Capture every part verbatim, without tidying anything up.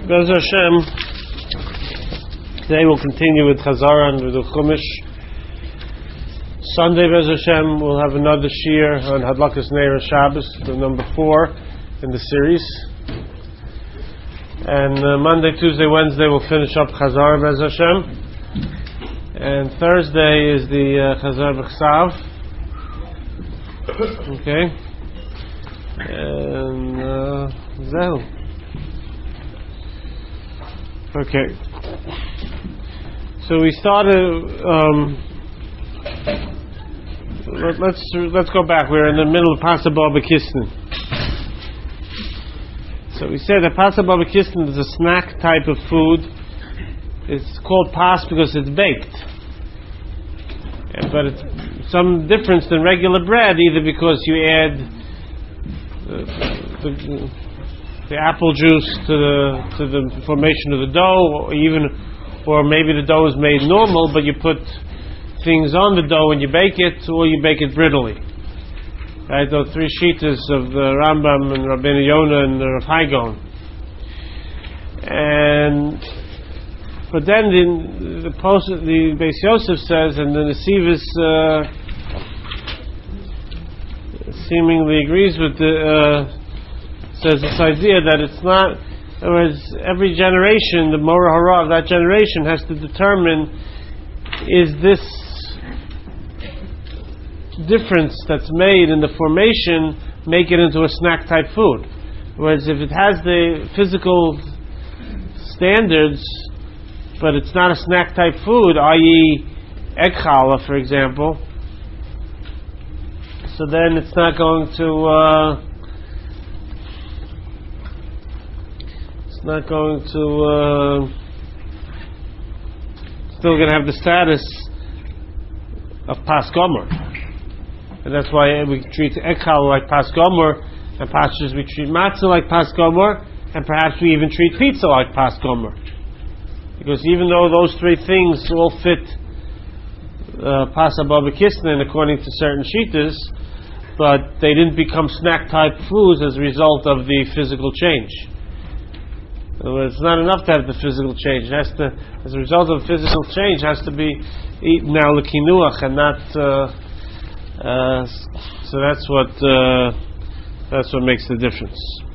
Bez Hashem, today we'll continue with Chazara and with the Chumash. Sunday, Bez Hashem, we'll have another Shir on Hadlakas Neir Shabbos, the number four in the series. And uh, Monday, Tuesday, Wednesday we'll finish up Chazara, Bez Hashem. And Thursday is the uh, Chazar B'Chsav. Okay. And uh, Zehu. Okay, so we started. Um, let, let's let's go back. We're in the middle of Pasa Baba Kisnin. So we said that Pasa Baba Kisnin is a snack type of food. It's called pas because it's baked, but it's some difference than regular bread. Either because you add uh, the, the apple juice to the to the formation of the dough, or even, or maybe the dough is made normal, but you put things on the dough when you bake it, or you bake it brittly. Right, those three shittas of the Rambam and Rabbeinu Yonah and the Rav Hai Gaon. And but then the the, post, the Beis Yosef says, and the Nesivos uh, seemingly agrees with the. Uh, says this idea that it's not, in other words, every generation, the Mora Hara of that generation has to determine, is this difference that's made in the formation make it into a snack type food? Whereas if it has the physical standards, but it's not a snack type food, that is egg challah, for example, so then it's not going to uh, It's not going to, uh, still going to have the status of Pas Gomer. And that's why we treat Ekhal like Pas Gomer, and Pashas we treat Matzah like Pas Gomer, and perhaps we even treat pizza like Pas Gomer. Because even though those three things all fit uh, Pas Baba Kisnin according to certain shittas, but they didn't become snack type foods as a result of the physical change. It's not enough to have the physical change. It has to, as a result of physical change, it has to be eaten now l'kinuach and not. Uh, uh, so that's what uh, that's what makes the difference.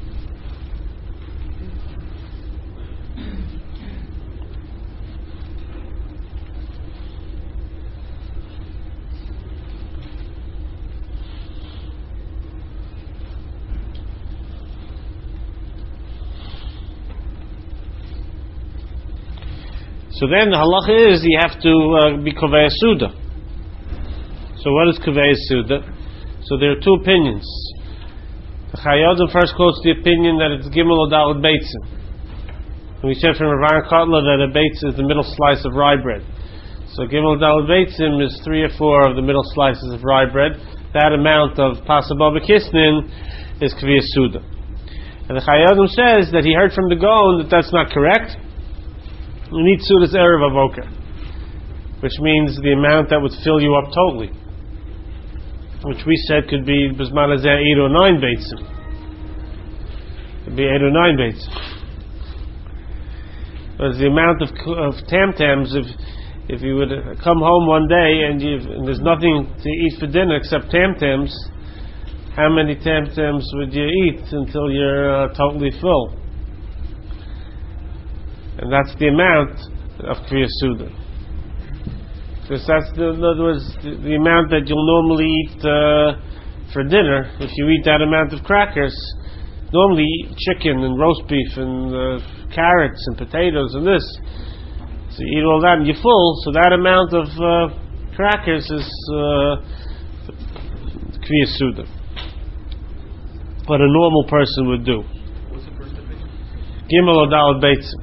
So then the halacha is you have to uh, be kovei suda. So what is kovei suda? So there are two opinions. The Chayyim first quotes the opinion that it's gimel or daled beitzim. And we said from Rav Kotler that a beitz is the middle slice of rye bread. So gimel daled beitzim is three or four of the middle slices of rye bread. That amount of Pasa Baba Kisnin is kovei suda. And the Chayyim says that he heard from the Gaon that that's not correct. You need Sudas Erev Avoker, which means the amount that would fill you up totally, which we said could be Bisman Hazeh eight or nine beitzim. It could be eight or nine beitzim. But the amount of, of tam-tams, if if you would come home one day and, and there's nothing to eat for dinner except tam-tams, how many tam-tams would you eat until you're uh, totally full? And that's the amount of Kriya Suda. Because that's, the, in other words, the, the amount that you'll normally eat uh, for dinner. If you eat that amount of crackers, normally you eat chicken and roast beef and uh, carrots and potatoes and this. So you eat all that and you're full, so that amount of uh, crackers is uh, Kriya Suda. What a normal person would do. What's the first opinion? Gimel or Daled Beitzim.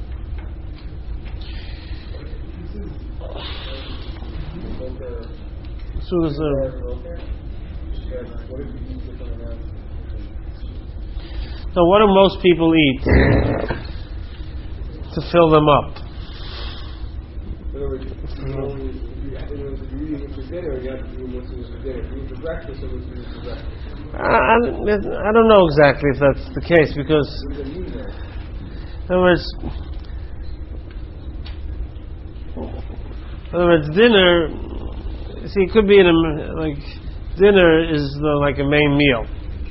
So there's a, so what do most people eat to fill them up? I, I, I don't know exactly if that's the case, because In other words, in other words, dinner. See, it could be in a, like dinner is the, like a main meal.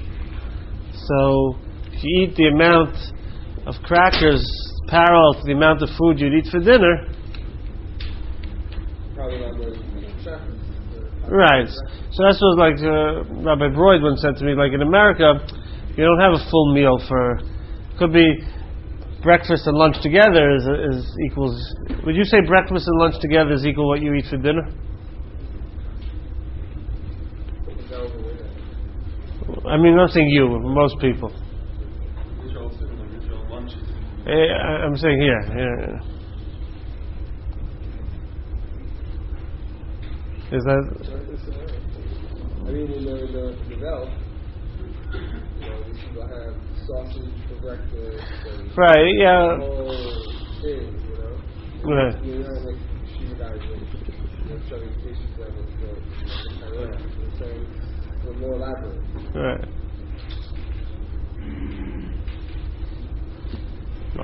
So if you eat the amount of crackers parallel to the amount of food you'd eat for dinner, probably not more than right? So that's what like uh, Rabbi Broid once said to me. Like in America, you don't have a full meal for. Could be breakfast and lunch together is, is equals. Would you say breakfast and lunch together is equal what you eat for dinner? I mean, I'm not saying you, but most people. I'm saying here. here. Is that? I mean, in the, the, the Welt, you know, these people have sausage for breakfast. And right, yeah. The whole thing, you know? Right. You know, like, she guys you know, showing patients levels, but, you know, they're saying, we're more elaborate. Right. No.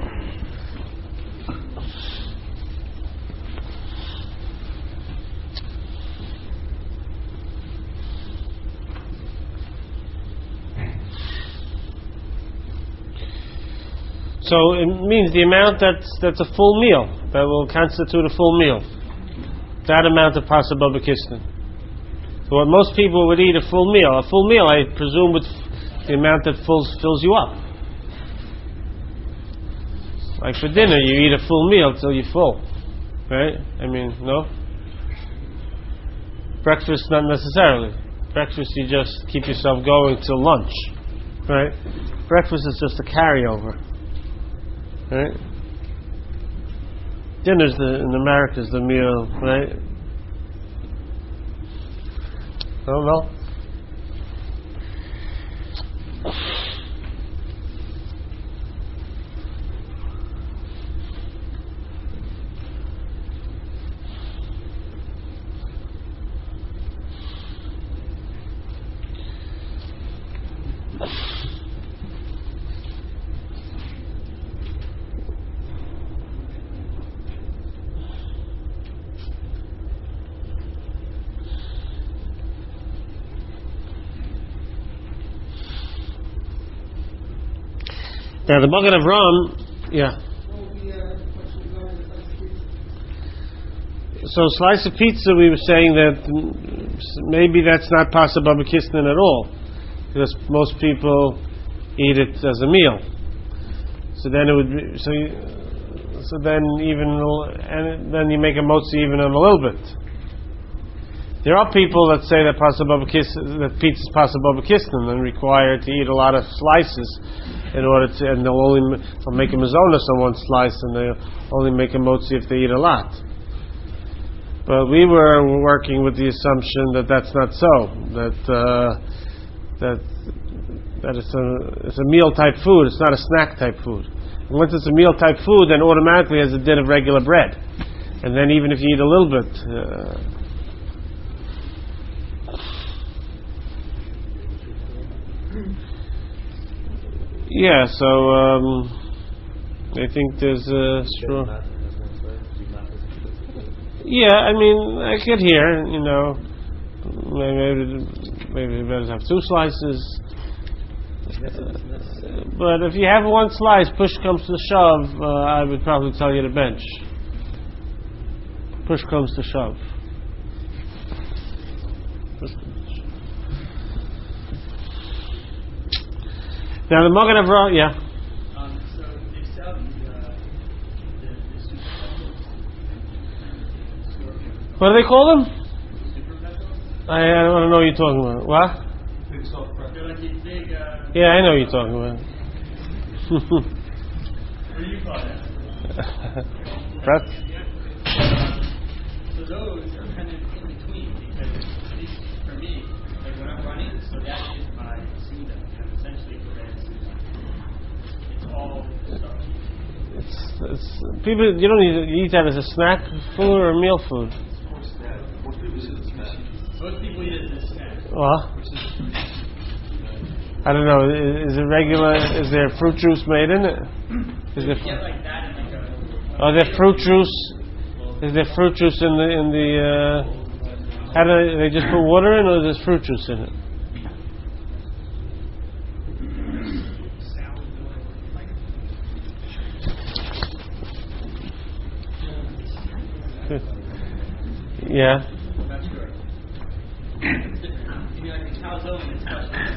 So it means the amount that's that's a full meal that will constitute a full meal. That amount of pasa baba kisnin. So what most people would eat a full meal, a full meal, I presume, with the amount that fills fills you up. Like for dinner, you eat a full meal till you're full, right? I mean, no. Breakfast, not necessarily. Breakfast, you just keep yourself going till lunch, right? Breakfast is just a carryover, right? Dinner's the in America is the meal, right? I don't know. Now the Magen Avraham, yeah. So slice of pizza, we were saying that maybe that's not pasa baba kisnin at all, because most people eat it as a meal. So then it would be, so you, so then even and then you make a motzi even on a little bit. There are people that say that pasa baba kisnin, that pizza is pasa baba kisnin and require to eat a lot of slices in order to, and they'll only they'll make a mazonos on one slice, and they'll only make a motzi if they eat a lot. But we were working with the assumption that that's not so. That uh, that that it's a it's a meal type food. It's not a snack type food. And once it's a meal type food, then automatically it has a din of regular bread. And then even if you eat a little bit. Uh, Yeah, so um, I think there's a strong. Yeah, I mean, I could hear, you know, maybe maybe you better have two slices. Uh, but if you have one slice, push comes to shove, uh, I would probably tell you to bench. Push comes to shove. Push comes. Now the Magen Avraham, yeah. Um, so they sell the, uh, the, the super pencils. What do they call them? Super pencils? I, I don't know what you're talking about. What? Big soft pretzel. They're like these big. Uh, Yeah, I know what you're talking about. what do you call that? Pretzel? Yeah. Uh, so those are kind of in between because at least for me, like when I'm running, so that is my Suda. Essentially, it's all stuff. It's, it's people. You don't eat, you eat that as a snack food or a meal food. Most people eat it as a snack. What? I don't know. Is, is it regular? Is there fruit juice made in it? Is there, Get like that and like a. are there fruit juice? Is there fruit juice in the in the? Uh, how do they, they just put water in, or there's fruit juice in it? Yeah. That's good. You know, like the calzone is special.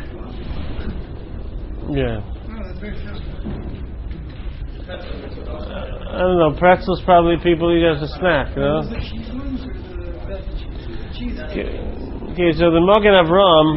Yeah. Oh, that's very simple. I don't know. Pretzels probably people eat as a snack, you know. The cheese ones or the the cheese? Okay, okay, so the Magen Avram,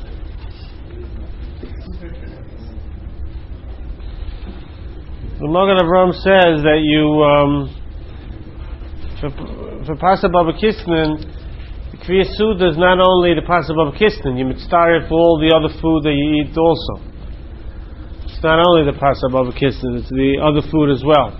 the Magen Avram says that you um, for for Pasa Baba Kisnin, the Kriya Suda is not only the Pasa Baba Kisnin. You mitzvah for all the other food that you eat also. It's not only the Pasa Baba Kisnin; it's the other food as well.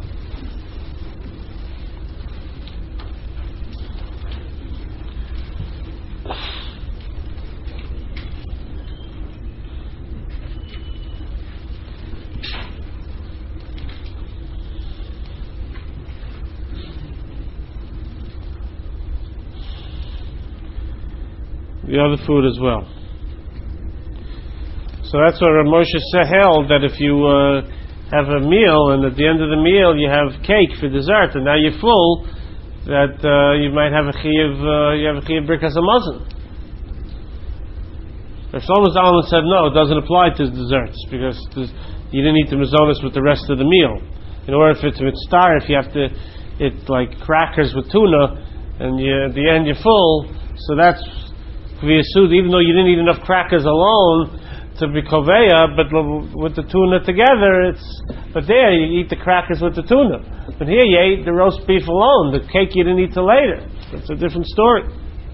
The other food as well. So that's what Rav Moshe held, that if you uh, have a meal and at the end of the meal you have cake for dessert and now you're full, that uh, you might have a chiyuv, uh, you have a chiyuv Birkas Hamazon. If Shlomo Zalman said no, it doesn't apply to desserts because you didn't eat the mazonos with the rest of the meal. In order for it to mitzvah, if you have to, it's like crackers with tuna, and you, at the end you're full. So that's Kviyasud, even though you didn't eat enough crackers alone to be koveya, but with the tuna together, it's. But there you eat the crackers with the tuna. But here you ate the roast beef alone. The cake you didn't eat till later. It's a different story.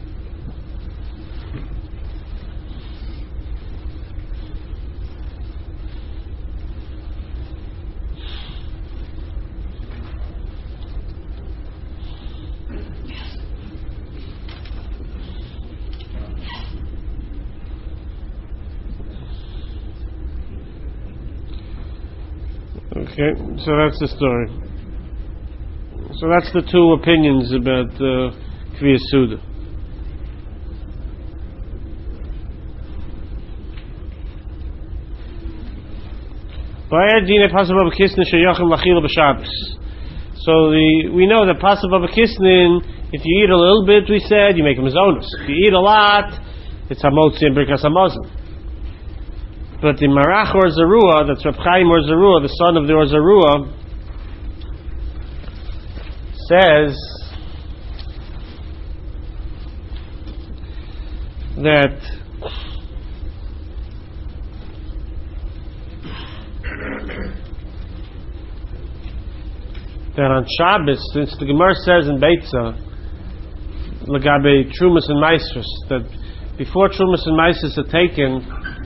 Okay, so that's the story. So that's the two opinions about uh, Kviyas Suda. So the we know that Pasuk Baba Kisnin, if you eat a little bit, we said, you make a mazonos. If you eat a lot, it's Hamotzi and Birkas Hamazon. But the Marach or Zerua, that's Reb Chaim or Zerua, the son of the Or Zerua, says that that on Shabbos, since the Gemara says in Beitza, Lagabe Trumas and Maestros, that before Trumas and Maestros are taken,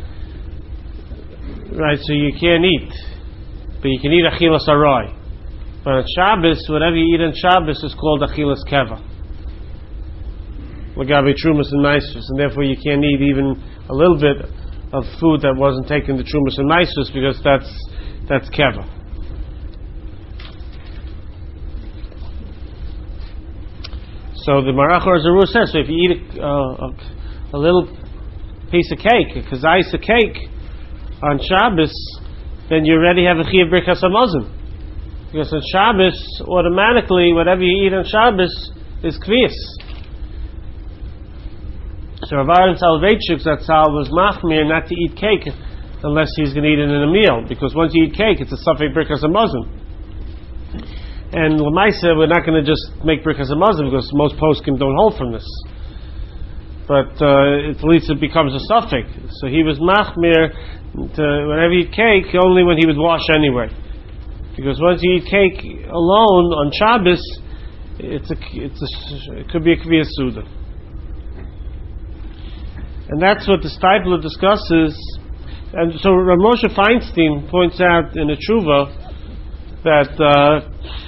right, so you can't eat, but you can eat achilas aroy. But on Shabbos, whatever you eat on Shabbos is called achilas keva. Lagabe trumas and maestros, and therefore you can't eat even a little bit of food that wasn't taken to trumas and maestros because that's that's keva. So the Marach or Zeru says, so if you eat a, uh, a, a little piece of cake, a kazayis of cake, on Shabbos, then you already have a chiyuv Birkas Hamazon. Because on Shabbos, automatically, whatever you eat on Shabbos is kviyas. So Rav Aaron Soloveitchik, that Sal was machmir not to eat cake unless he's going to eat it in a meal. Because once you eat cake, it's a safek Birkas Hamazon. And Lamaisa, we're not going to just make Birkas Hamazon because most poskim don't hold from this. But uh, at least it becomes a suffix. So he was machmir to whenever you eat cake, only when he would wash anyway. Because once you eat cake alone on Shabbos, it's a, it's a, it could be a Kviyas Suda. And that's what the Steipler discusses. And so Rav Moshe Feinstein points out in a tshuva that uh,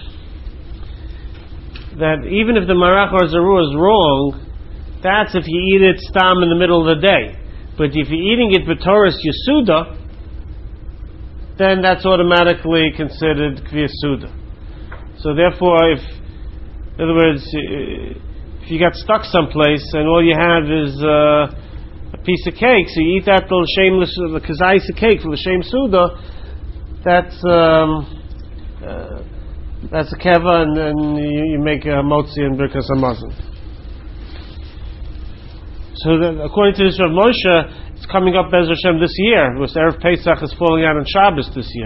that even if the Marach or Zeru is wrong, that's if you eat it stam in the middle of the day. But if you're eating it b'toras Yesuda, then that's automatically considered Kviyas Suda. So therefore, if, in other words, if you got stuck someplace and all you have is uh, a piece of cake, so you eat that little shameless, the kazayis of cake for the shame Suda, that's um, uh, that's a keva, and then you, you make a motzi and birkas hamazon. So that, according to this Rav Moshe, it's coming up Be'ez Hashem this year, because Erev Pesach is falling out on Shabbos this year.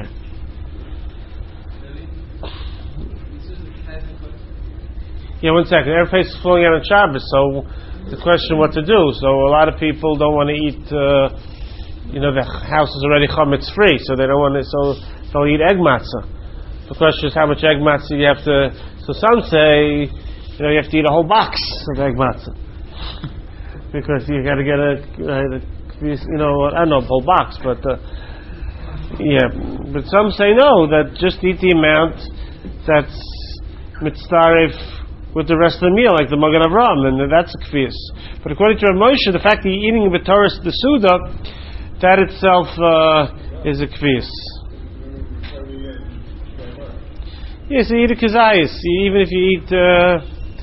Yeah, one second. Erev Pesach is falling out on Shabbos, so the question what to do. So a lot of people don't want to eat, uh, you know, the house is already chametz free, so they don't want to, so they'll eat egg matzah. The question is how much egg matzah you have to, so some say, you know, you have to eat a whole box of egg matzah. Because you got to get a, a, you know, I don't know, a whole box, but, uh, yeah. But some say no, that just eat the amount that's mitzdarif with the rest of the meal, like the Magen Avraham, and that's a kfiyas. But according to Rav Moshe, the fact that you're eating the Torah the Suda, that itself uh, is a kfiyas. Yes, you eat a kazayis, even if you eat, uh,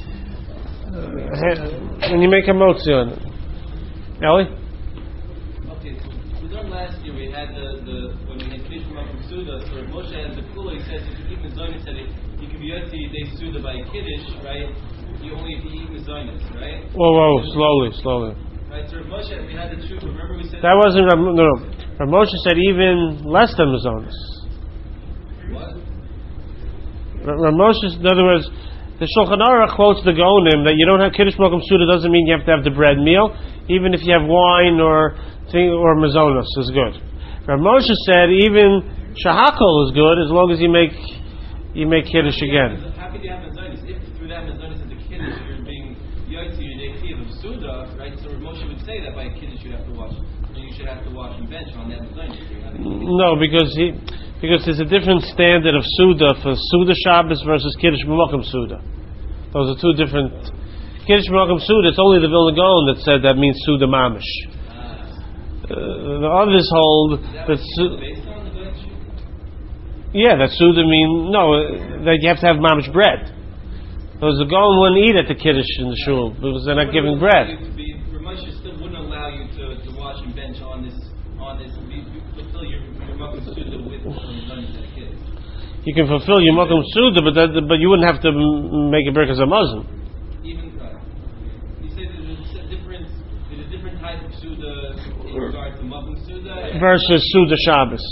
uh, when you make a motzi on it. Ellie? Okay, so we learned last year, we had the, the when we had Kiddush from Suda, so Rav Moshe had the kula, he said, if you eat mezainis, said it, you can be yotzi day Suda by Kiddush, right? You only if you eat mezainis, right? Whoa, whoa, slowly, slowly. Right, so Rav Moshe, we had the truth, remember we said... That wasn't, Rav, no, no. Rav Moshe said even less than mezainis. What? Rav Moshe, in other words, the Shulchan Aruch quotes the Gaonim that you don't have Kiddush Malkum Suda doesn't mean you have to have the bread meal. Even if you have wine or thing or mazonos is good. Rav Moshe said even shahakol is good as long as you make you make Kiddush again. How could you have mazonos if through that mazonos as a Kiddush you're being yotzi your day of Suda, right? So Rav Moshe would say that by a Kiddush you have to wash. You should have to wash and bench on that mazonos. No, because he. Because there's a different standard of Suda for Suda Shabbos versus Kiddush B'Malkum Suda. Those are two different. Kiddush B'Malkum Suda, it's only the Vilna Gaon that said that means Suda Mamish. Uh, the others hold that. Su- based on the bench? yeah, that Suda mean no, that you have to have Mamish bread. Because the Gaon wouldn't eat at the Kiddush in the shul because they're not giving bread. Ramesh still wouldn't allow you to, to wash and bench on this on this. Fulfill your your Malkum Suda with. You can fulfill your Malkum Suda, but that, but you wouldn't have to make a birkas hamazon. Even uh, you say there's a different, there's a different type of Suda in regard to Malkum Suda versus Suda Shabbos.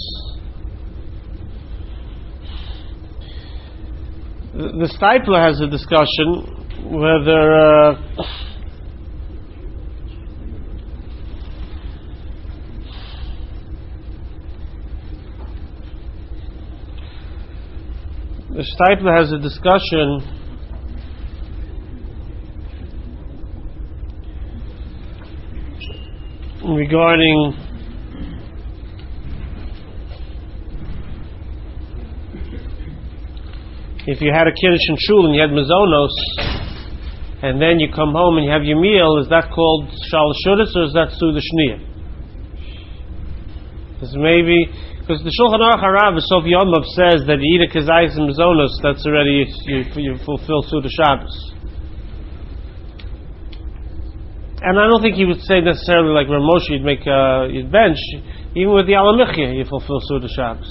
The, the Steipler has a discussion whether. Uh, The Steipler has a discussion regarding if you had a Kiddush in shul and you had mazonos, and then you come home and you have your meal, is that called Shalosh Shudas or is that Suda Shniyah? Because maybe. Because the Shulchan Aruch Harav Sof Yomov says that you eat a kazayis and mazonos, that's already you, you fulfill Suda Shabbos. And I don't think he would say necessarily like Rav Moshe, you'd make uh, you'd bench. Even with the Alamichya, you fulfill Suda Shabbos.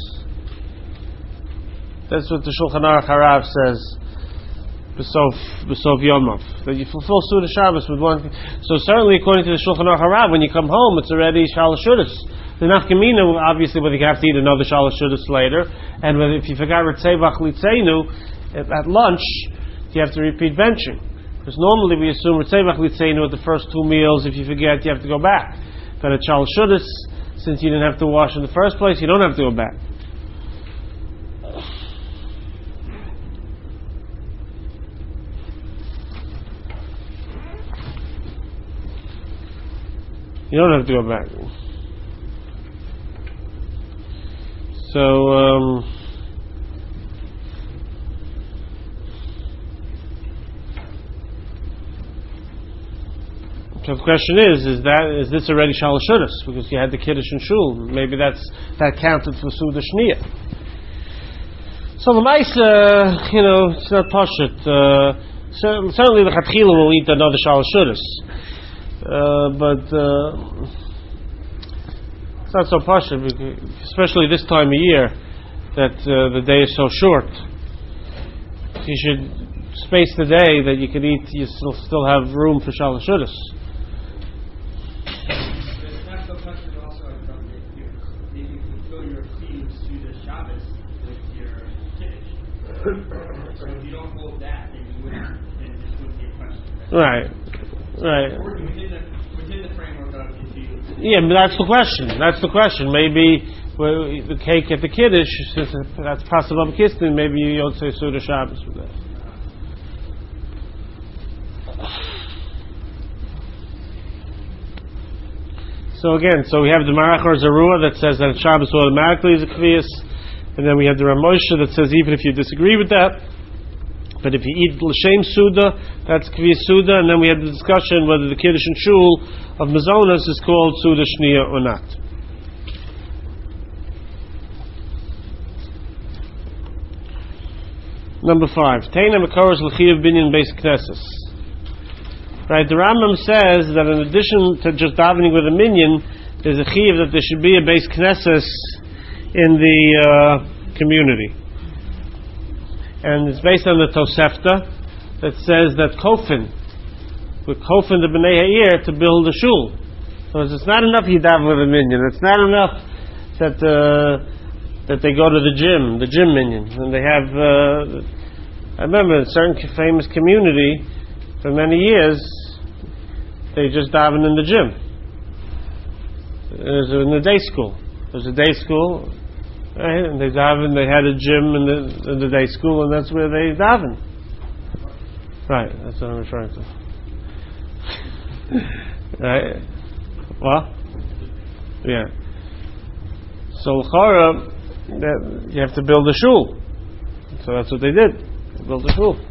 That's what the Shulchan Aruch Harav says. B'sof B'sof Yomov, that you fulfill Suda Shabbos with one. So certainly, according to the Shulchan Aruch Harav, when you come home, it's already Shalosh Shudas. The nafkamina, obviously, whether you have to eat another Shalosh Shudas later, and whether if you forgot Ritzevach Litzeinu at, at lunch, you have to repeat benching. Because normally we assume Ritzevach Litzeinu at the first two meals. If you forget, you have to go back. But at Shalosh Shudas, since you didn't have to wash in the first place, you don't have to go back. You don't have to go back. So, um, So the question is: Is that is this already shalashudas? Because you had the kiddush and shul. Maybe that's that counted for suda shniya. So the mice, uh, you know, it's not pashut. Uh, certainly the chatchila will eat another shalashudas, uh, but uh, it's not so pashut, especially this time of year that uh, the day is so short. You should space the day that you can eat. You still still have room for shalashudas. It's not so pashut also from if you if you fulfill your fees to the Shabbos with your kiddush. So if you don't hold that, then you wouldn't. Then this wouldn't be a question. Right, right. Or within the within the framework of if you. Yeah, but that's the question. That's the question. Maybe well, the cake at the kiddush, since that's possible of kistin, maybe you don't say Suda Shabbos for that. So again, so we have the Marach or Zarua that says that Shabbos automatically is a kviyas, and then we have the Ramosha that says even if you disagree with that, but if you eat l'shem Suda, that's kviyas Suda, and then we had the discussion whether the kiddush and shul of Mazonas is called Suda Shniya or not. Number five, Teina Mekoros L'chiyav Binyan Beis Knesses. Right, the Rambam says that in addition to just davening with a minyan, there's a chiyav that there should be a Beis Knesses in the uh, community, and it's based on the Tosefta that says that Kofin, with Kofin the Bnei Ha'ir to build a shul. So it's not enough you daven with a minyan. It's not enough that. Uh, that they go to the gym, the gym minion, and they have. Uh, I remember in a certain famous community for many years, they just daven in the gym. It was in the day school. It was a day school, right? And they daven. They had a gym in the in the day school, and that's where they daven. Right, that's what I'm referring to. Right? What? Yeah. So l'chara, that you have to build a shul. So that's what they did. They built a shul.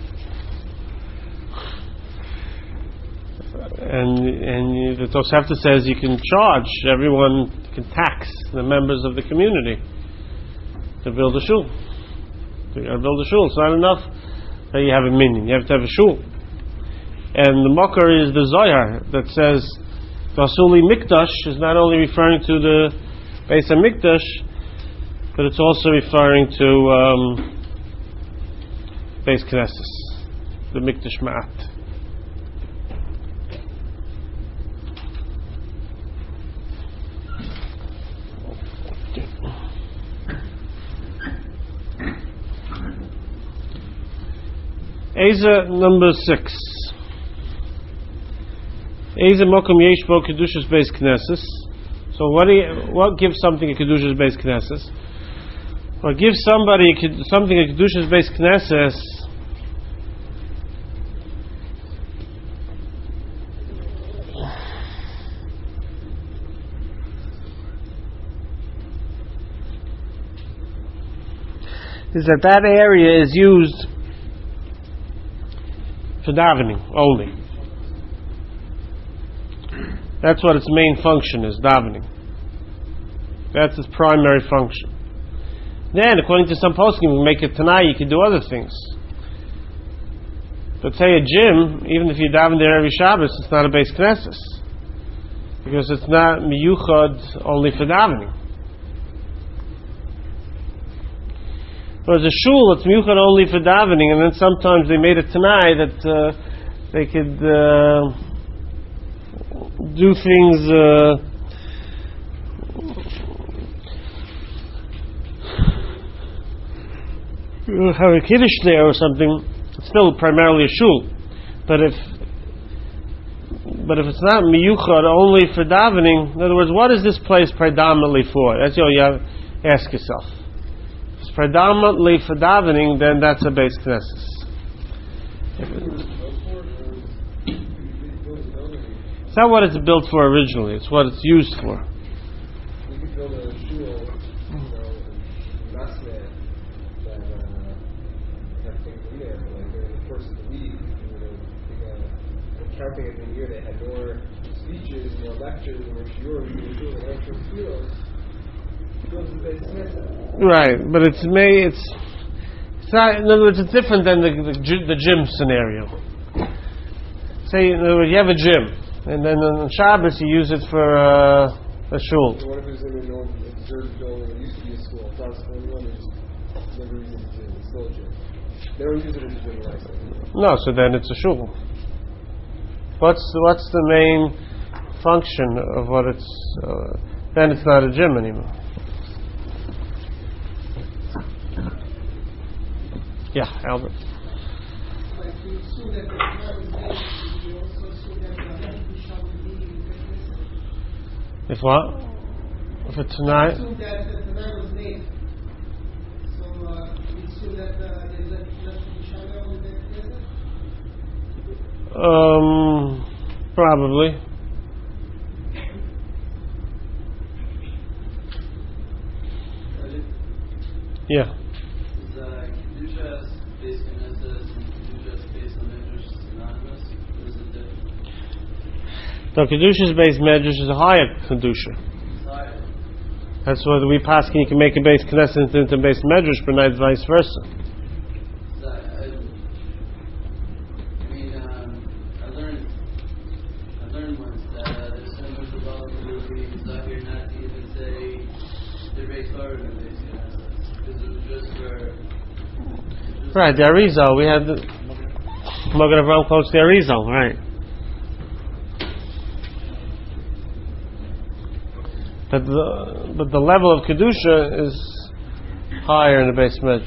And and you, the Tosefta says you can charge everyone, you can tax the members of the community to build a shul. So you got to build a shul. It's not enough that you have a minyan. You have to have a shul. And the Makar is the Zohar that says Vasuli Mikdash is not only referring to the Beis HaMikdash, but it's also referring to um, Beis Knesses, the Mikdash Ma'at. Eza number six. Eza Mokum Yesh Bo Kedushas Beis Knesses. So what do you, what gives something a Kedushas Beis Knesses? Or give somebody something a Kedushas Beis Knesses is that that area is used for davening only. That's what its main function is, davening. That's its primary function. Then, according to some poskim, you make it tanai, you can do other things. But say a gym, even if you daven there every Shabbos, it's not a Beis Knesses, because it's not miyuchad only for davening. Whereas a shul, it's miyuchad only for davening, and then sometimes they made it tanai that uh, they could uh, do things. Uh, have a kiddush there or something. It's still primarily a shul, but if but if it's not miyuchad only for davening, in other words, what is this place predominantly for? That's all you have to ask yourself. If it's predominantly for davening, then that's a Beis Knesses. It's not what it's built for originally; it's what it's used for. You could build a shul, you know, in Masneh, that uh, have things in there, like during the course of the week, you know, take a, a counting at the end of the year, they had more speeches, more lectures, more shiurim, and they were doing an extra field. Right, but it's may it's it's not. In other words, it's different than the the, the gym scenario. Say, in other words, you have a gym, and then on Shabbos you use it for uh, a shul. So what if it's in a normal, deserted building? It used to be a school. It's not a school anymore. They just never use it as a gym. It's still a gym. They don't use it as a gym license. No, so then it's a shul. What's the, what's the main function of what it's? Uh, then it's not a gym anymore. Yeah, Albert. Like you assume that the Torah was made, you also assume that the Hebrew shall be in the If what? If it's tonight? assume that the Torah was made. So uh, we assume that uh, there's a Hebrew shall be in the Um, probably. Yeah. Is uh, Kedusha based on Knesset and Kedusha based on Medrash synonymous? Or is it different? No, Kedusha's base Medrash is a higher Kedusha. It's higher. That's why we pass you can make a base Knesset into a base Medrash, but not vice versa. So I, I, I mean, um, I learned, I learned once that uh, there's so much about the being Zahir not to even say the base Torah in the base Knesset. Because it was just for. Right, the Arizal, we had the Magen Avraham quotes the Arizal, right. But the, but the level of Kedusha is higher in the base Medrash.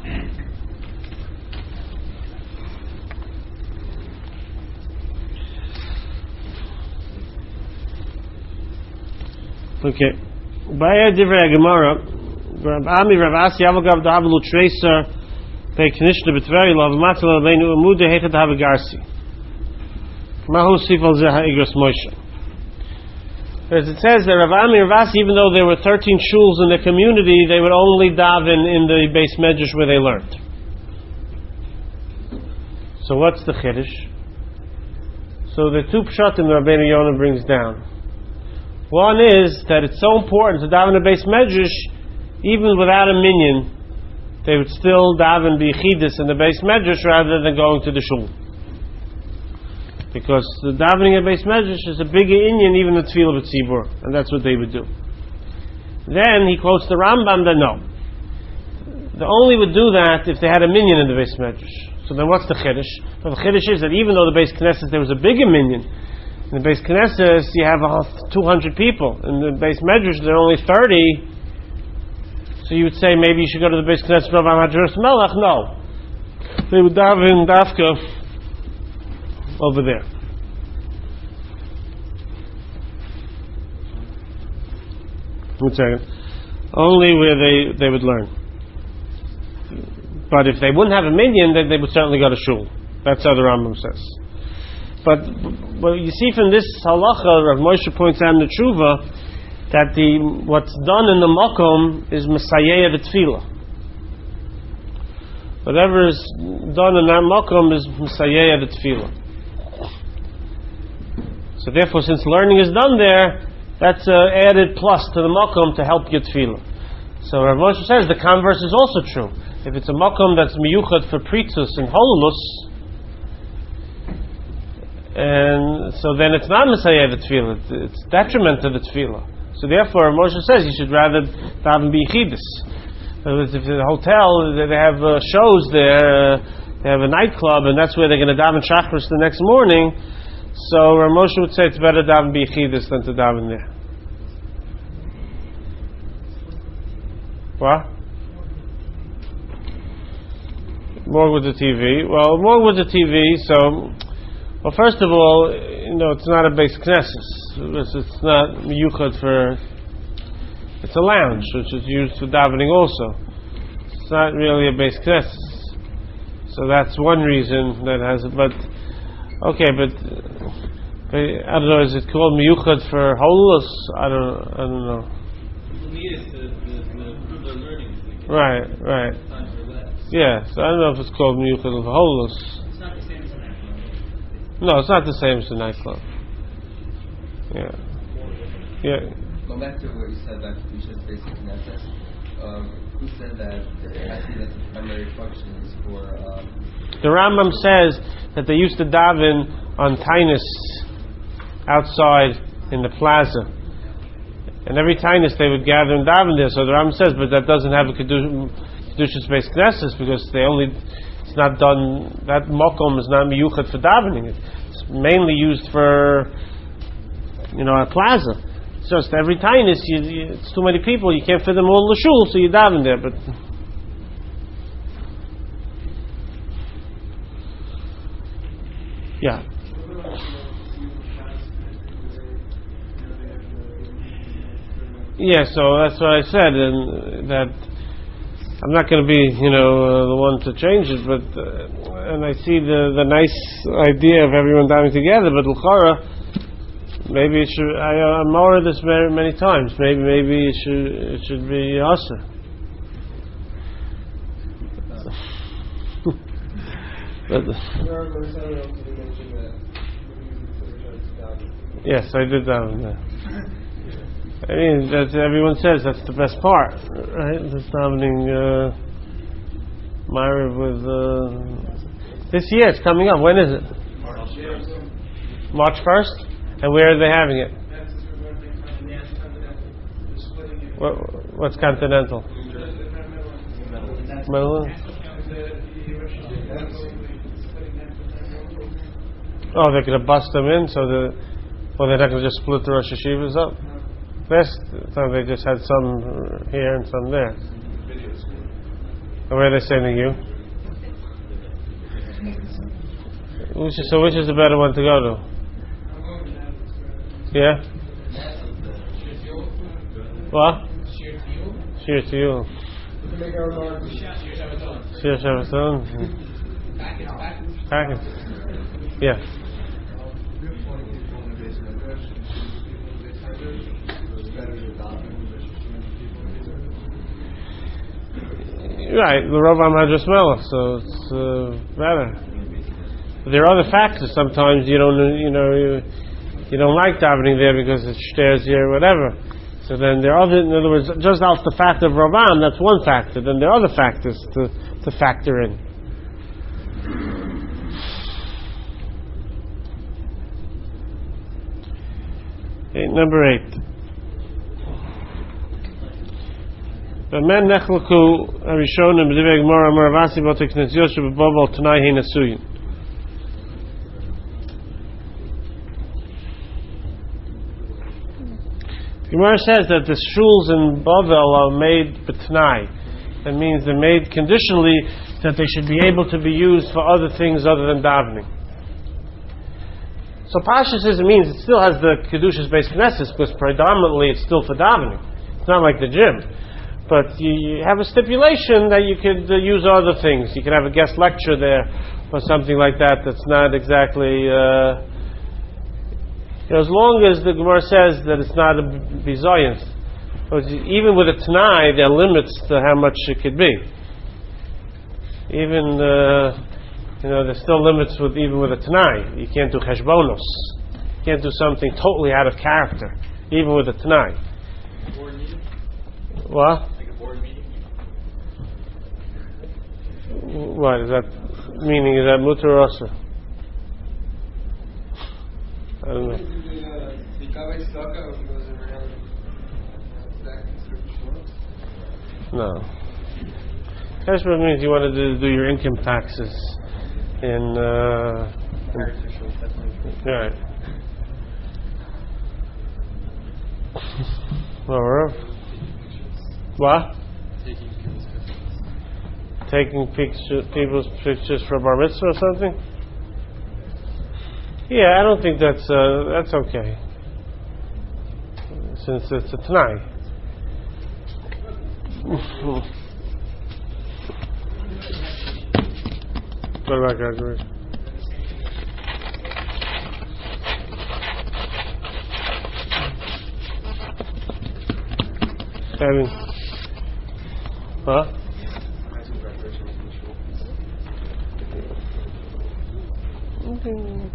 Okay. Baya Divrei Gemara, Rav Ami Rav Asi Avagav Davlu Tracer Pei Knishna B'Tveri Lav Matzah Leinu Amude Hechat Havagarsi. Mahu Sifal Zeh Ha'igros Moshe. As it says that Rav Ami and Rav Asi, even though there were thirteen shuls in the community, they would only daven in the base medrash where they learned. So what's the chiddush? So the two pshatim that Rabbeinu Yonah brings down. One is that it's so important to daven the base medrash, even without a minyan, they would still daven b'yichidus in the base medrash rather than going to the shul. Because the davening at base medrash is a bigger inyan even than tefillah b'tzibur, and that's what they would do. Then he quotes the Rambam that no, they only would do that if they had a minyan in the base medrash. So then what's the chiddush? Well, the chiddush is that even though the base knesset there was a bigger minyan, in the base knesset you have uh, two hundred people. In the base medrash there are only thirty. So you would say maybe you should go to the base knesset of Hamadrash Melech. No, they would daven dafka over there. One second. Only where they, they would learn. But if they wouldn't have a minyan, then they would certainly go to shul. That's how the Rambam says. But what you see from this halacha, Rav Moshe points out in the Tshuva, that the what's done in the makom is Messiah the Tefillah. Whatever is done in that makom is Messiah the Tefillah. So therefore, since learning is done there, that's an added plus to the makom to help your tefillah. So Rav Moshe says the converse is also true. If it's a makom that's miyuchad for pritus and holulus, and so then it's not Messiah the tefillah; it's detriment to the tefillah. So therefore, Rav Moshe says you should rather daven b'yichidus. If it's a hotel, they have uh, shows there, uh, they have a nightclub, and that's where they're going to daven shachris the next morning. So Rav Moshe would say it's better to daven b'yichidus than to daven there. What? More with the T V. Well, more with the T V. So, well, first of all, you know, it's not a base knesset. It's, it's not miyuchad for. It's a lounge, which is used for davening also. It's not really a base knesset. So that's one reason that has it. But okay, but, but I don't know. Is it called miyuchad for holus? I don't. I don't know. For me, it's to, to, to improve their learning. Right, right. It's time to relax. Yeah, so I don't know if it's called miyuchad for holus. It's not the same as an actual. No, it's not the same as the nightclub. Yeah. Yeah. Going back to what you said about Kedusha's basic Knesset, um, who said that it has to be that the primary function is for... Um, the Rambam says that they used to daven on Tainus outside in the plaza. And every Tainus they would gather and daven there. So the Rambam says, but that doesn't have a Kedusha's basic Knesset because they only... It's not done... That mokom is not miyuchat for davening. It's mainly used for, you know, a plaza. It's just every Tainus, you, you, it's too many people, you can't fit them all in the shul, so you daven there. But yeah, yeah. So that's what I said, and that I'm not going to be, you know, uh, the one to change it. But uh, and I see the the nice idea of everyone davening together, but l'chara. Maybe it should. I, I'm more of this very many times. Maybe, maybe it should. It should be also. But, yes, I did that one. Yeah. I mean, that everyone says that's the best part, right? This davening, uh, Myra with uh, this year. It's coming up. When is it? March first. And where are they having it? What, what's Continental? Middle? Oh, they're going to bust them in, so the, well, they're not going to just split the Rosh Hashivas up. Last time they just had some here and some there. And where are they sending you? Which is, so which is the better one to go to? Yeah. What? Shir to you. Shir Shabbaton. Package. Yeah. Right, the Rav Hadras Melech, so it's uh, better. But there are other factors. Sometimes you don't, you know. You, You don't like davening there because it stares here or whatever. So then there are other, in other words, just off the fact of Ravam, that's one factor. Then there are other factors to, to factor in. Okay, number eight. V'men nechlaku harishonim b'divei Gemara amar Ravasi b'otek netzios sheb'bobol tanai hein asuyin. Gemara says that the shuls in Bavel are made b'tnai. That means they're made conditionally that they should be able to be used for other things other than davening. So Pasha says it means it still has the Kedushas based Knesset because predominantly it's still for davening. It's not like the gym. But you, you have a stipulation that you could uh, use other things. You could have a guest lecture there or something like that that's not exactly... Uh, You know, as long as the Gemara says that it's not a bizoyan, even with a Tanai, there are limits to how much it could be. Even, uh, you know, there's still limits with even with a Tanai. You can't do cheshbonos. You can't do something totally out of character, even with a Tanai. Board meeting? What? Like a board meeting? What is that? Meaning is that mutar or asa? I don't know. No. Cheshbon means you want to do, do your income taxes in. Uh, in right. Or what? Taking pictures, people's pictures for bar mitzvah or something. Yeah, I don't think that's uh, that's okay. Since it's a Tanai. What about Gregory? Having, huh? think.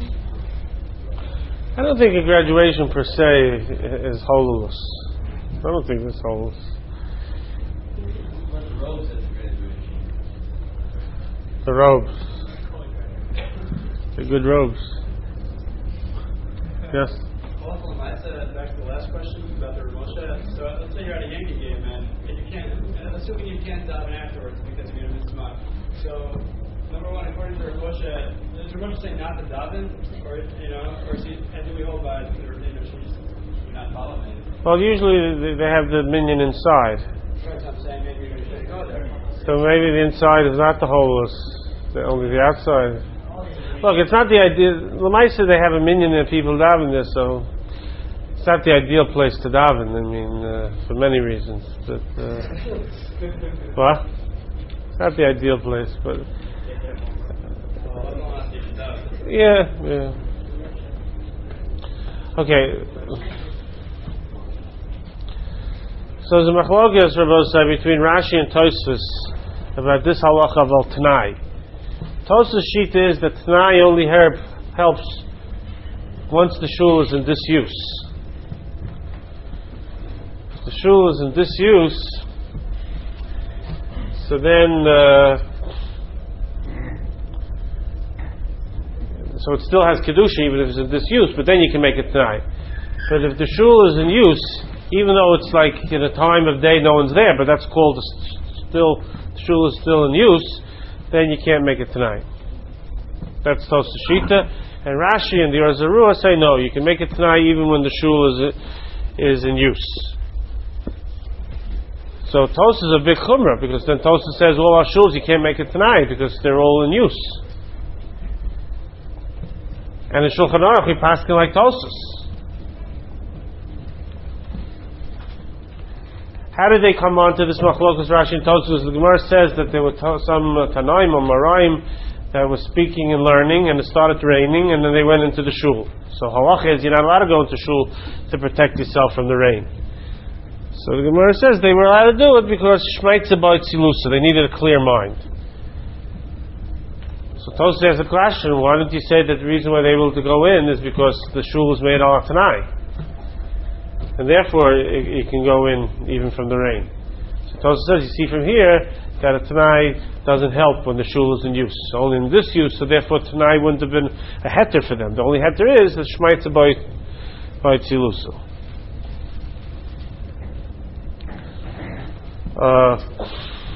I don't think a graduation per se is hololess. I don't think it's hololess. What the robes at the graduation? The robes. The good robes. Yes. Also, I said back to the last question about the Moshe. So let's say you're at a Yankee game and, and you can't, and assuming you can't daven afterwards because you're going to miss much. So number one, according to Moshe, does Moshe say not to daven, or you know, or is he, and do we hold by the you know, she's not following it? Well, usually they they have the minion inside. Right, so I'm saying maybe you shouldn't go there. So maybe the inside is not the hololess, the, only the outside. Look, it's not the idea. Lamaisa, they have a minion and people daven there, so it's not the ideal place to daven. I mean, uh, for many reasons. But uh, what? It's not the ideal place, but yeah, yeah. Okay. So the machlokas Rabbosai between Rashi and Tosfos about this halacha of al Tanai. Tosfos' shita is that Tanai only help, helps once the shul is in disuse. If the shul is in disuse, so then uh, so it still has kedusha even if it's in disuse, but then you can make it Tanai. But if the shul is in use, even though it's like in a time of day no one's there, but that's called still the shul is still in use, then you can't make it tonight. That's Tosfos Shita. And Rashi and the Or Zarua say no, you can make it tonight even when the shul is is in use. So Tosfos is a big chumrah because then Tosfos says all our shuls you can't make it tonight because they're all in use. And in Shulchan Aruch we paskin like Tosfos. How did they come on to this machlokas Rashi and Tosfos? The Gemara says that there were to- some uh, Tanaim or Maraim that were speaking and learning, and it started raining, and then they went into the shul. So halacha is you're not allowed to go into shul to protect yourself from the rain. So the Gemara says they were allowed to do it because shmeitza b'tzilusa. They needed a clear mind. So Tosfos has a question: why didn't you say that the reason why they were able to go in is because the shul was made al Tanai? And therefore it, it can go in even from the rain. So Tosfos says, you see from here that a Tanai doesn't help when the shul is in use. It's only in this use, so therefore Tanai wouldn't have been a heter for them. The only heter is the shmeitza by tzilusa. Uh,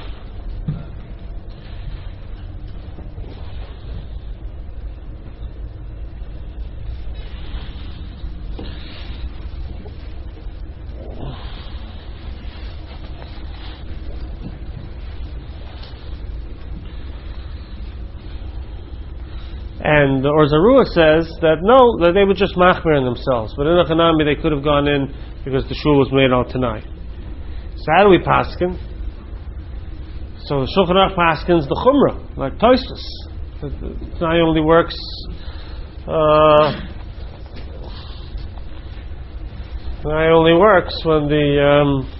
And the Or Zarua says that no, that they were just machmir in themselves. But in a Hanami they could have gone in because the shul was made al Tanai. So how do we paskin? So the Shulchan Aruch paskins the Chumrah, like Tosfos. The Tanai only works uh, Tanai only works when the um,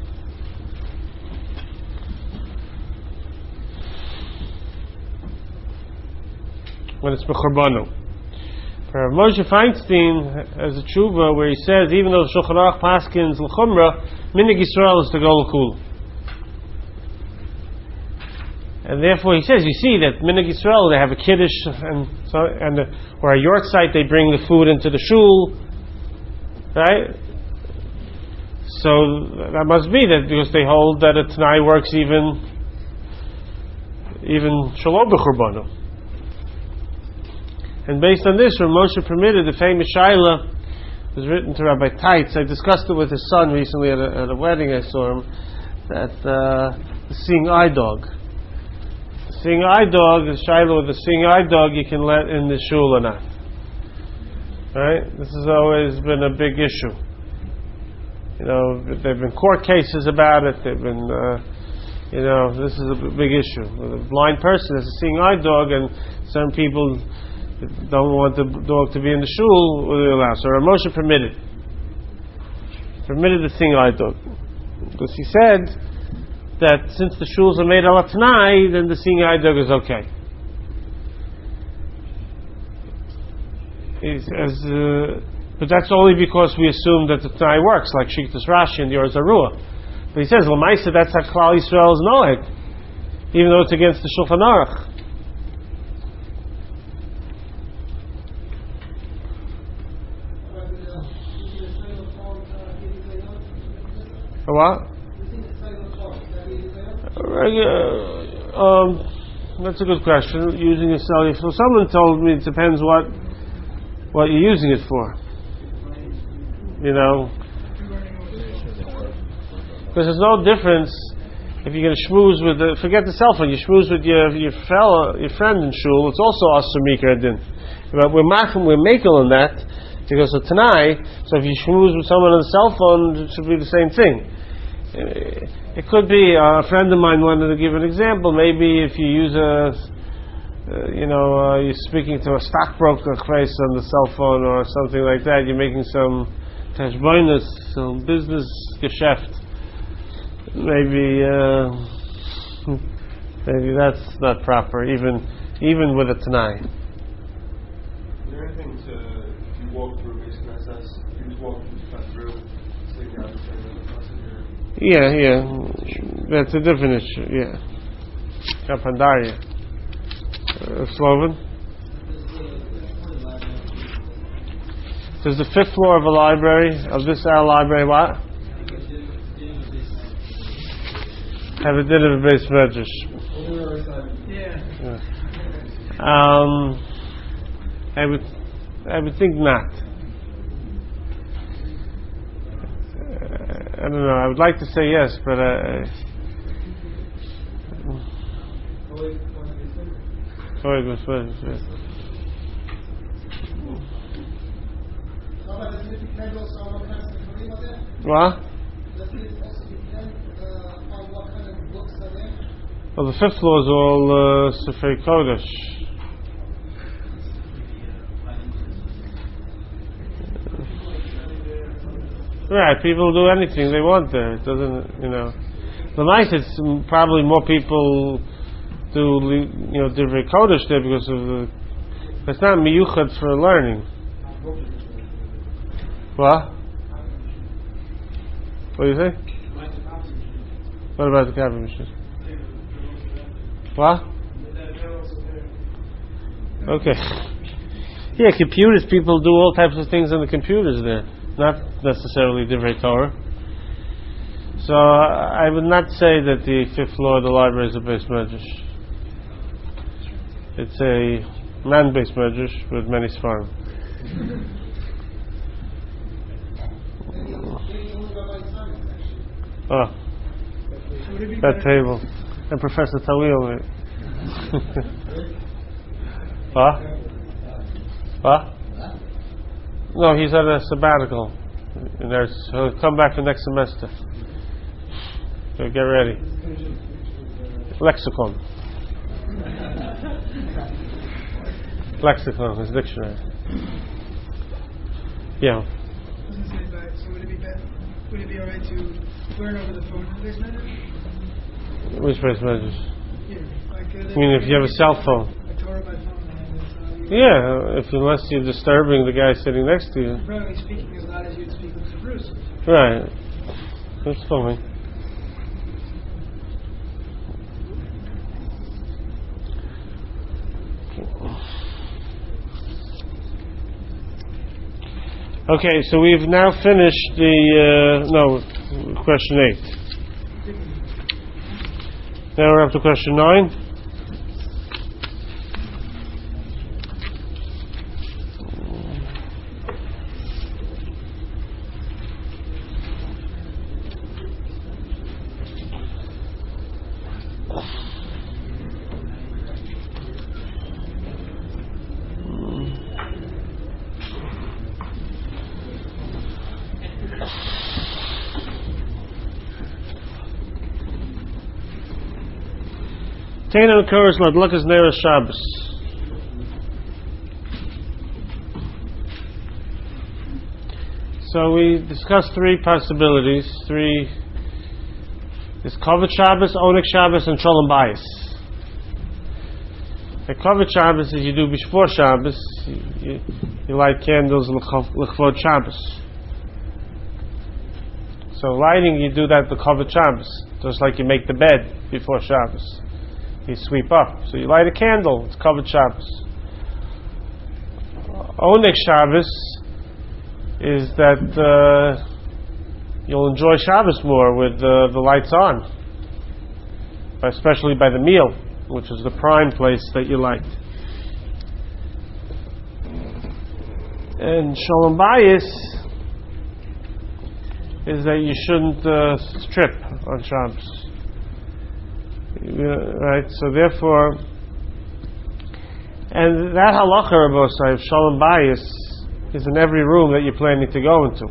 when it's b'chorbanu. For Moshe Feinstein has a tshuva where he says even though Shulchan Aruch paskins l'chumra, minig Yisrael is to go l'kul. And therefore he says, you see that minig Yisrael they have a kiddush and so and the, or a yortzeit they bring the food into the shul, right? So that must be that because they hold that a Tanai works even even shalom b'chorbanu. And based on this, Rav Moshe permitted the famous Shaila was written to Rabbi Teitz. I discussed it with his son recently at a, at a wedding I saw him. That uh, the seeing eye dog, the seeing eye dog, the Shaila with the seeing eye dog, you can let in the shul or not. Right? This has always been a big issue. You know, there've been court cases about it. There've been, uh, you know, this is a big issue. A blind person has a seeing eye dog, and some people don't want the dog to be in the shul, will they allow? So Rav Moshe permitted. Permitted the seeing eye dog. Because he said that since the shuls are made al Tanai, then the seeing eye dog is okay. he says, uh, but that's only because we assume that the Tanai works, like Shiktas Rashi and the Or Zarua. But he says, L'maisa, that's how Klal Yisrael is noeg, even though it's against the Shulchan Aruch. What? Uh, um, that's a good question. Using a cellular. So someone told me it depends what what you're using it for. You know, because there's no difference if you're going to schmooze with the, forget the cell phone. You schmooze with your your fellow your friend in shul. It's also asur mikra din. But we're making we're making on that because of Tanai. So if you schmooze with someone on the cell phone, it should be the same thing. It could be, uh, a friend of mine wanted to give an example. Maybe if you use a, uh, you know, uh, you're speaking to a stockbroker face on the cell phone or something like that, you're making some tashboinus, some business geschäft. Maybe, uh, maybe that's not proper, even even with a Tanai. Is there anything to, if you walk through a basic S S, if you just walk through, sitting down and saying that the process here? Yeah, yeah, that's a different issue. Yeah, Kapandaria, uh, Sloven. Does the fifth floor of a library of this our library what? Have a din of a base medrash. Yeah. Um, I would, I would think not. I don't know. I would like to say yes, but uh, what? Well, the fifth floor is all uh, Sefei Kodesh. Right, people do anything they want there. It doesn't, you know. The nice, it's probably more people do, you know, Divrei Kodesh there because of the. It's not miyuchad for learning. What? What do you say? What about the copy machine? What? Okay. Yeah, computers. People do all types of things on the computers there. Not necessarily Divrei Torah. So uh, I would not say that the fifth floor of the library is a base medrash. It's a man-based medrash with many svarim. Oh, that table and Professor Tawil. What? What? No, he's on a sabbatical. And there's, he'll come back for next semester. So get ready. Lexicon. Lexicon, his dictionary. Yeah. So would it be better, would it be alright to learn over the phone in base measures? Which base measures? Yeah, like, uh, I mean, if you have a cell phone. A Torah by phone. Yeah, if unless you're disturbing the guy sitting next to you. Probably speaking as loud as you'd speak with Bruce. Right. That's fine. Okay, so we've now finished the uh, no question eight. Now we're up to question nine. Taina occurs Ladlakas Nera Shabbos. So we discussed three possibilities. Three. There's Kavod Shabbos, Onik Shabbos, and Sholem Bayis. A Kavod Shabbos is you do before Shabbos. You, you, you light candles l'chvod Shabbos. So lighting, you do that the Kavod Shabbos, just like you make the bed before Shabbos. You sweep up. So you light a candle. It's Kavod Shabbos. Oneg Shabbos is that uh, you'll enjoy Shabbos more with uh, the lights on, especially by the meal, which is the prime place that you light. And Shalom Bayis is that you shouldn't uh, strip on Shabbos. Right? So therefore, and that halacha, Rabbi Sahib, Shalom Bayis, is in every room that you're planning to go into.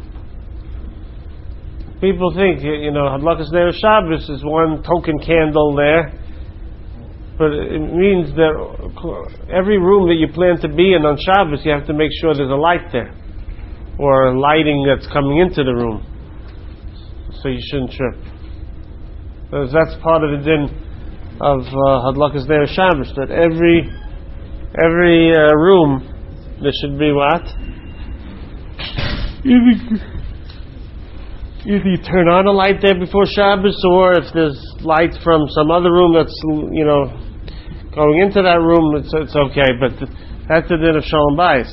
People think, you know, Hadlakas Ner Shabbos is one token candle there, but it means that every room that you plan to be in on Shabbos, you have to make sure there's a light there, or lighting that's coming into the room. So you shouldn't trip. Because that's part of the din of uh, Hadlakas Ner Shabbos, that every every uh, room there should be what? Either, either you turn on a light there before Shabbos, or if there's light from some other room that's, you know, going into that room, it's, it's okay. But that's the din of Shalom Bayis.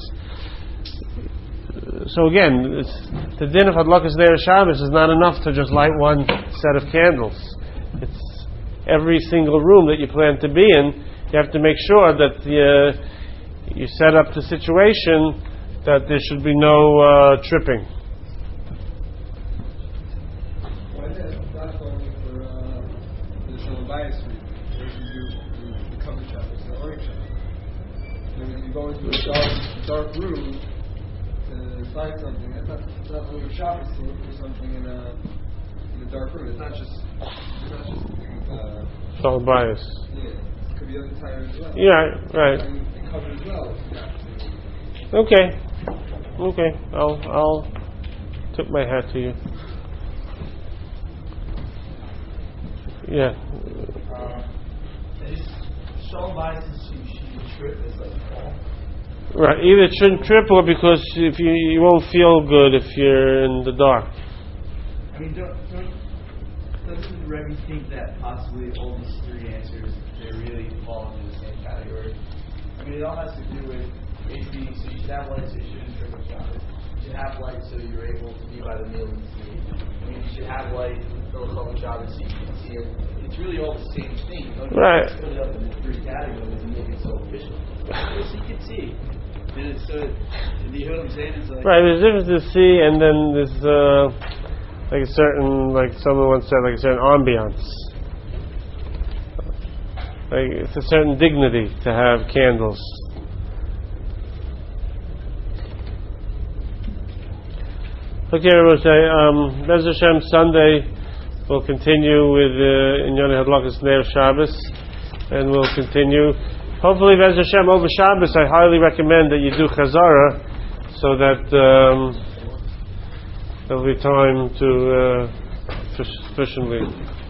So again, it's, the din of Hadlakas Ner Shabbos is not enough to just light one set of candles. It's every single room that you plan to be in. You have to make sure that the, uh, you set up the situation that there should be no uh, tripping. Why is that not only for uh, the Shalom Bayis week, where you do the, the Kavod Shabbos, the Oreg Shabbos? And when you go into a dark, dark room to find something, that's not, it's not only Shabbos to look for something in a, in a dark room. It's not just, it's not just uh, Shalom Bayis. Yeah, it could be other time as well. Yeah, right. And, and covered as well. Okay. Okay, I'll I'll tip my hat to you. Yeah. Uh, Shalom Bayis is she trip is like fall. Right. Either it shouldn't trip, or because if you you won't feel good if you're in the dark. I mean, don't, don't doesn't the Rebbe think that possibly all these three answers they really fall into the same category? I mean, it all has to do with A B. So you should have light, so you shouldn't trip on Shabbos. You should have light, so you're able to be by the meal and see. I mean, you should have light for the Chol Shabbos, so you can see it. It's really all the same thing. Don't you Right. split it up into three categories and make it so official. So you can see. And it's, so, do you hear what I'm saying? It's like, Right. There's a difference to see, and then there's uh, like a certain, like someone once said, like a certain ambiance. Like it's a certain dignity to have candles. Okay, everyone say, um, Bez Hashem, Sunday we'll continue with uh, Inyonei Hadlakas Ner Shabbos, and we'll continue. Hopefully, Bez Hashem, over Shabbos, I highly recommend that you do Chazara, so that um, there'll be time to uh, sufficiently